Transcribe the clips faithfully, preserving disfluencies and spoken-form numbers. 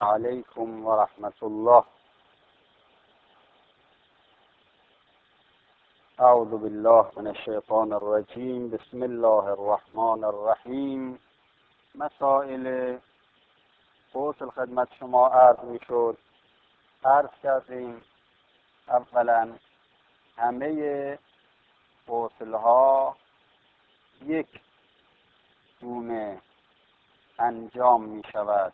علیکم و رحمت الله. اعوذ بالله من الشیطان الرجیم. بسم الله الرحمن الرحیم. مسائل غسل خدمت شما عرض می شد. عرض کردیم اولا همه غسل ها یک گونه انجام می شود.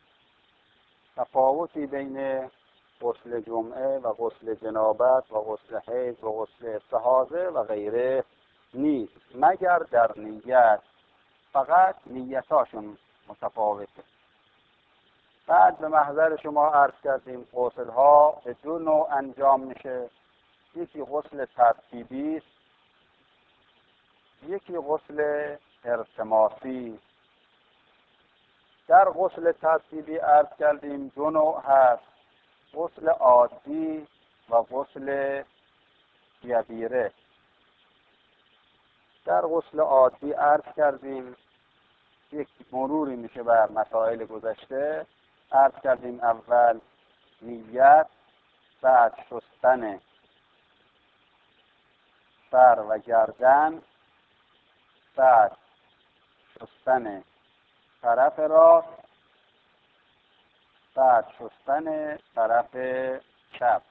تفاوتی بین غسل جمعه و غسل جنابت و غسل حیض و غسل استحاضه و غیره نیست، مگر در نیت. فقط نیتاشون متفاوته. بعد به محضر شما عرض کردیم غسل ها به دو نوع انجام میشه. یکی غسل ترتیبی است، یکی غسل ارتماسی. در غسل ترتیبی عرض کردیم دو نوع هست: غسل عادی و غسل جبیره. در غسل عادی عرض کردیم یک مروری میشه بر مسائل گذشته. عرض کردیم اول نیت، بعد شستن سر و گردن، بعد شستن طرف راست، بعد شستن طرف چپ.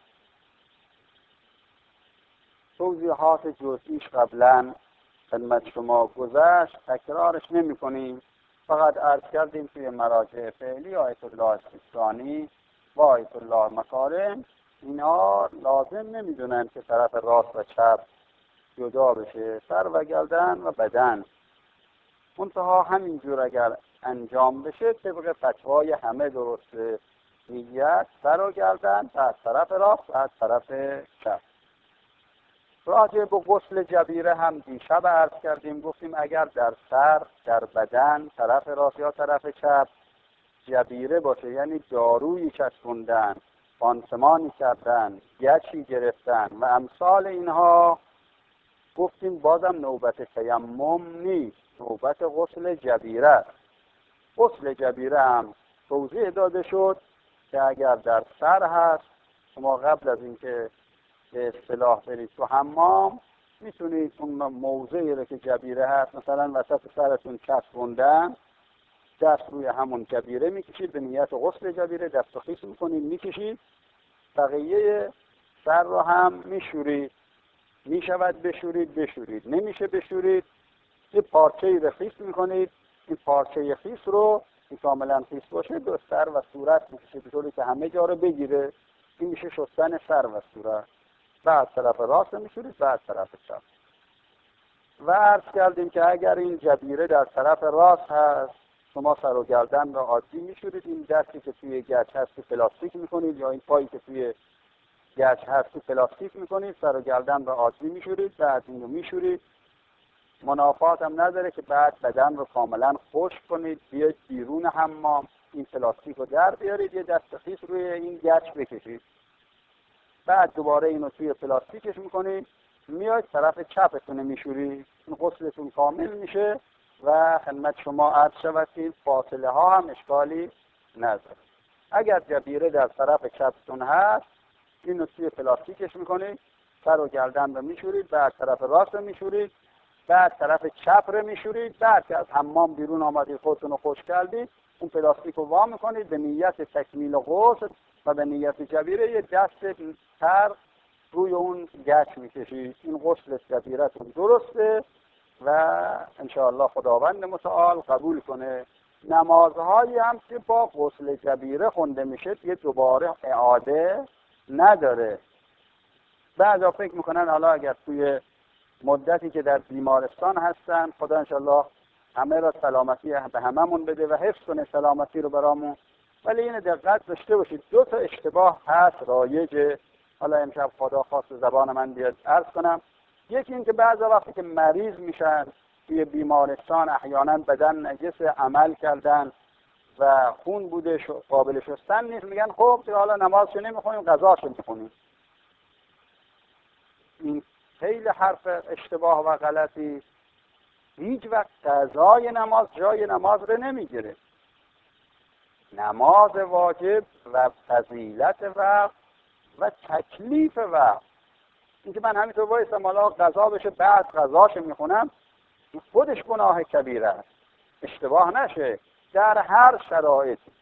توضیحات جزئیش قبلا خدمت شما گذشت، تکرارش نمی کنیم. فقط عرض کردیم توی مراجع فعلی آیت الله سیستانی و آیت الله مکارم اینا لازم نمیدونن که طرف راست و چپ جدا بشه، سر و گردن و بدن. منتها همینجور اگر انجام بشه طبق فتوای همه درسته: نیت، سر و گردن، بعد طرف راست، بعد طرف چپ. راجع به غسل جبیره هم دیشب عرض کردیم، گفتیم اگر در سر، در بدن، طرف راست یا طرف چپ جبیره باشه، یعنی دارویی چسبوندن، پانسمانی کردن، گچی گرفتن و امثال اینها، گفتیم بازم نوبت تیمم نیست، نوبت غسل جبیره است. غسل جبیره هم توضیح داده شد که اگر در سر هست، شما قبل از اینکه به اصطلاح برید تو حمام میتونید اون موضعی رو که جبیره هست، مثلا وسط سرتون چسبوندن، دست روی همون جبیره میکشید به نیت غسل جبیره، دست رو خیس میکنید میکشید، بقیه سر رو هم میشورید. میشود بشورید بشورید، نمیشه بشورید، یه پارچه‌ای رو خیس میکنید. این پارچه خیس رو که کاملا خیس باشه دو سر و صورت میکشید به طوری که همه جا رو بگیره. این میشه شستن سر و صورت. بعد طرف راست میشورید، بعد طرف چپ. و عرض کردیم که اگر این جبیره در طرف راست هست، شما سر و گردن را عادی میشورید. این دستی که توی گچ هست تو پلاستیک میکنید، یا این پایی که توی گچ هست تو پلاستیک میکنید، سر و گردن را عادی میشورید، بعد این رو میشورید. منافات هم نداره که بعد بدن رو کاملا خشک کنید، بیاید بیرون حمام، این پلاستیک رو در بیارید، یه دست خیس روی این گچ بکشید، بعد دوباره اینو توی پلاستیکش میکنید، میاید طرف چپتون میشورید. این غسلتون کامل میشه و خدمت شما عرض شود که فاصله ها هم اشکالی نداره. اگر جبیره در طرف چپتون هست، اینو توی پلاستیکش میکنید، سر و گردن رو میشورید، بعد طرف راست رو میشورید، بعد طرف چپ رو میشورید. بعد که از حمام بیرون آمدید، خودتون رو خشک کردید، اون پلاستیک رو وا میکنید به نیت تکمیل غسل و به نیت جبیره یه دست تر روی اون گچ میکشید. این غسل جبیرتون درسته و انشاءالله خداوند متعال قبول کنه. نمازهایی هم که با غسل جبیره خونده میشه یه دوباره اعاده نداره. بعضا فکر میکنن حالا اگر توی مدتی که در بیمارستان هستن، خدا انشاءالله همه را سلامتی به هممون بده و حفظ کنه سلامتی رو برامون. ولی این دقت داشته باشید، دو تا اشتباه هست رایجه، حالا امشب خدا خواست زبان من بیاد عرض کنم. یکی این که بعضا وقتی که مریض میشن توی بیمارستان، احیانا بدن نجس عمل کردن و خون بوده قابل شستن نیست، میگن خب حالا نمازشو نمیخونیم قضاشو میخونیم. این خیلی حرف اشتباه و غلطی. هیچ وقت قضای نماز جای نماز رو نمیگیره. نماز واجب و فضیلت وقت و تکلیف وقت. اینکه من همینطور وایسم حالا قضا بشه بعد قضاشو میخونم، خودش گناه کبیره است. اشتباه نشه در هر شرایطی.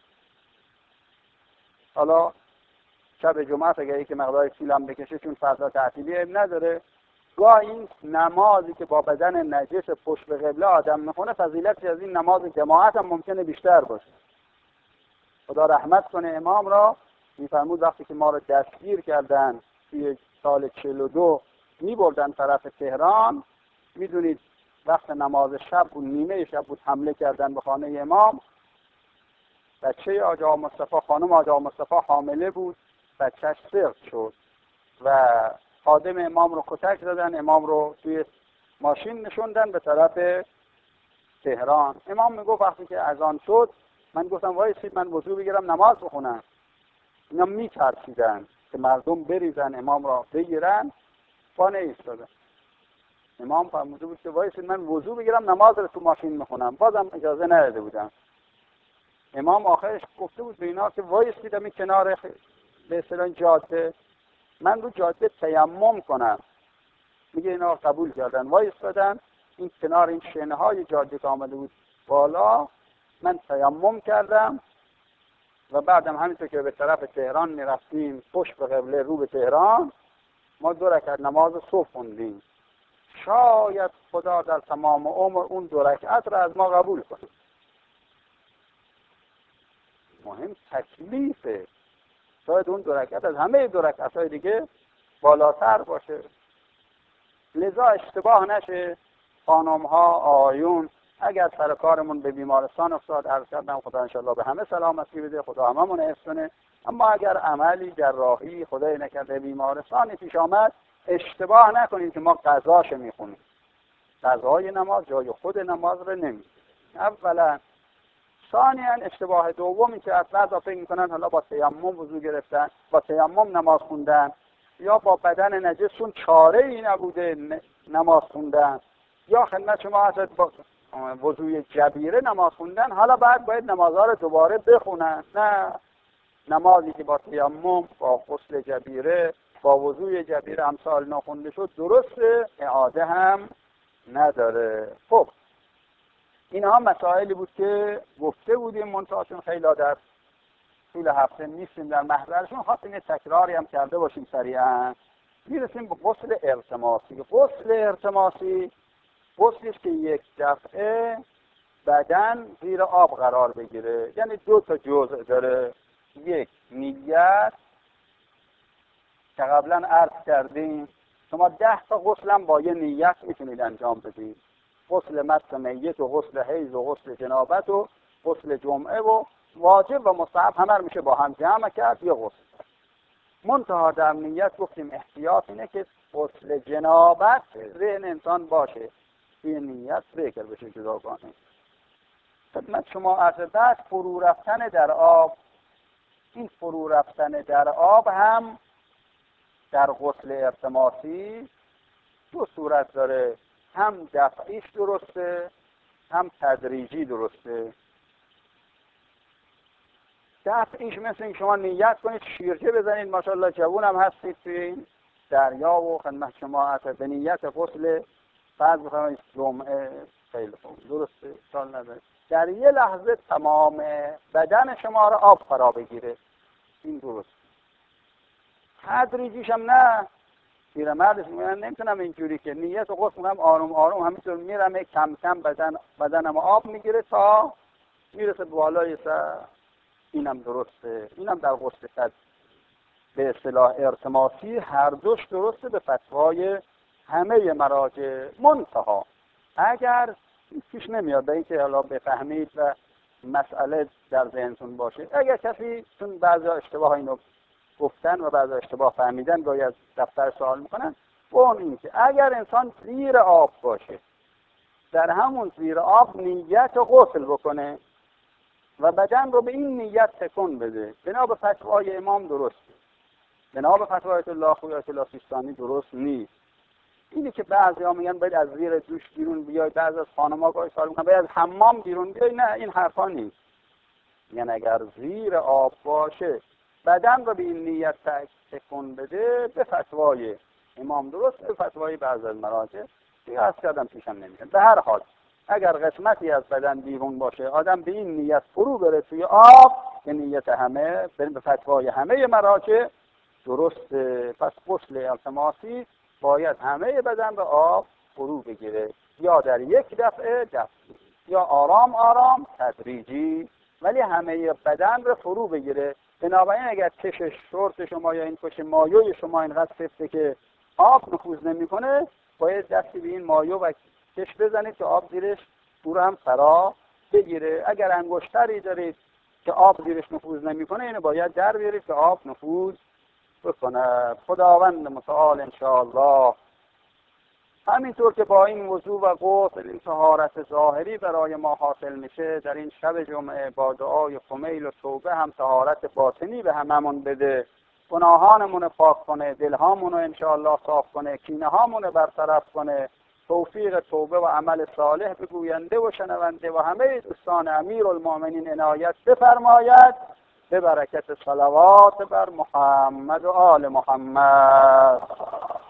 حالا شب جمعه اگه که مقدار طولم بکشه چون فردا تعطیلی اب نداره، گاه این نمازی که با بدن نجس پشت به قبله آدم میخونه فضیلتی از این نماز جماعت هم ممکنه بیشتر باشه. خدا رحمت کنه امام را، میفرمود وقتی که ما رو دستگیر کردن توی سال چهل و دو میبردن طرف تهران، میدونید وقت نماز شب بود، نیمه شب بود، حمله کردن به خانه امام. بچه آقا مصطفی، خانم آقا مصطفی حامله بود، بچهش سقط شد و خادم امام رو کتک زدن، امام رو توی ماشین نشوندن به طرف تهران. امام میگفت وقتی که اذان شد من گفتم وایسید من وضو بگیرم نماز بخونم. اینا میترسیدن که مردم بریزن امام را بگیرن، پا نایستادن. امام فرموده بود که وایسید من وضو بگیرم نماز رو تو ماشین میخونم، بازم اجازه نداده بودن. امام آخرش گفته بود به اینا که وایسید این کنار به اصطلاح جاده، من رو جاده تیمم کنم. میگه اینا قبول کردن، وایسادن این کنار این شنه های جاده که آمده بود بالا، من تیمم کردم و بعدم همینطور که به طرف تهران میرفتیم پشت به قبله رو به تهران، ما دو رکعت نماز صبح خوندیم. شاید خدا در تمام عمر اون دو رکعت را از ما قبول کنه. مهم تکلیفه. شاید اون دو رکعت از همه دو رکعت‌های دیگه بالاتر باشه. لذا اشتباه نشه خانم‌ها، آیون، اگر سر کارمون به بیمارستان افتاد، عرض کردم خدا انشالله به همه سلامتی بده، خدا هممون حفظ کنه، اما اگر عملی جراحی خدای نکرده بیمارستانی پیش آمد، اشتباه نکنید که ما قضاشو میخونیم. قضای نماز جای خود نماز رو نمیگیره. اولا. ثانیاً اشتباه دومی که بعضا فکر میکنن حالا با تیمم وضو گرفتن، با تیمم نماز خوندن، یا با بدن نجسون چاره ای نبوده نماز خوندن، یا خدمت شما حضرت با وضوی جبیره نماز خوندن، حالا بعد باید نمازها رو دوباره بخونن. نه، نمازی که با تیمم، با غسل جبیره، با وضوی جبیره امثال نخونده شد درسته، اعاده هم نداره. خب اینها مسائلی بود که گفته بودیم، منتهاشون خیلی در طول هفته نیستیم در محضرشون، خواستیم یه تکراری هم کرده باشیم سریعا. میرسیم به غسل ارتماسی. غسل ارتماسی غسلی است که یک دفعه بدن زیر آب قرار بگیره، یعنی دو تا جزء داره. یک، نیت که قبلا عرض کردیم شما ده تا غسل هم با یه نیت میتونید انجام بدید. غسل مس میت و غسل حیض و غسل جنابت و غسل جمعه و واجب و مستحب همه رو میشه با هم جمع کرد یه غسل. منتها در نیت گفتیم احتیاط اینه که غسل جنابت ذهن انسان باشه، این نیت ذکر بشه جداگانه. خدمت شما عرض بعد فرو رفتن در آب. این فرو رفتن در آب هم در غسل ارتماسی دو صورت داره، هم دفعیش درسته هم تدریجی درسته. دفعیش مثل این شما نیت کنید شیرجه بزنید، ماشاءالله جوون هم هستید توی این دریا و خدمت شما عرض به نیت غسل بعد بخواهید جمعه، خیلی خوب درسته، سال نداره، در یه لحظه تمام بدن شما را آب فرا بگیره، این درست. تدریجیش هم نه، پیرمردش میگن نمیتونم اینجوری که نیت و غسل کنم آروم آروم همینطور میرم کم کم بدن بدنم آب میگیره تا میرسه بالای سر، اینم درسته. اینم در غسل صد به اصطلاح ارتماسی هر دوش درسته به فتوای همه مراجع. منتها اگر پیش نمیاد به اینکه حالا بفهمید و مسئله در ذهنتون باشه، اگر کسی چون بعضی اشتباه اینو گفتن و بعضی اشتباه فهمیدن گاهی از دفتر سوال میکنن، اون این که اگر انسان زیر آب باشه در همون زیر آب نیت غسل بکنه و بدن رو به این نیت تکون بده، بنا به فتوای امام درسته، بنا به فتوای آیت الله خویی آیت الله سیستانی درست نیست. اینی که بعضی ها میگن باید از زیر دوش بیرون بیای، بعضی از خانم‌ها گاهی سوال میکنن باید از حمام بیرون بیای، نه این حرفا نیست. یعنی اگر زیر آب باشه بدن رو به این نیت تکون بده، به فتوای امام درست، به فتوای بعض از مراجع دیگه از کردم پیشم نمیاد. به هر حال اگر قسمتی از بدن بیرون باشه آدم به این نیت فرو بره توی آب، به نیت همه، به فتوای همه مراجع درسته. پس غسل التماسی باید همه بدن به آب فرو بگیره، یا در یک دفعه دفعه، یا آرام آرام تدریجی، ولی همه بدن رو فرو بگیره. بنابراین اگر چش شورت شما یا این کش مایوی شما اینقدر سفته که آب نفوذ نمیکنه، باید دستی به این مایو و کش بزنید که آب زیرش دور هم فرا بگیره. اگر انگشتری دارید که آب زیرش نفوذ نمیکنه، اینو باید در بیارید که آب نفوذ بکنه. خداوند متعال انشاءالله همینطور که با این وضو و غسل این طهارت ظاهری برای ما حاصل میشه، در این شب جمعه با دعای خمیل و توبه هم طهارت باطنی به هممون بده، گناهانمون پاک کنه، دلهامون رو انشاءالله صاف کنه، کینه هامون رو برطرف کنه، توفیق توبه و عمل صالح به گوینده و شنونده و همه دوستان امیرالمؤمنین عنایت بفرماید، به برکت صلوات بر محمد و آل محمد.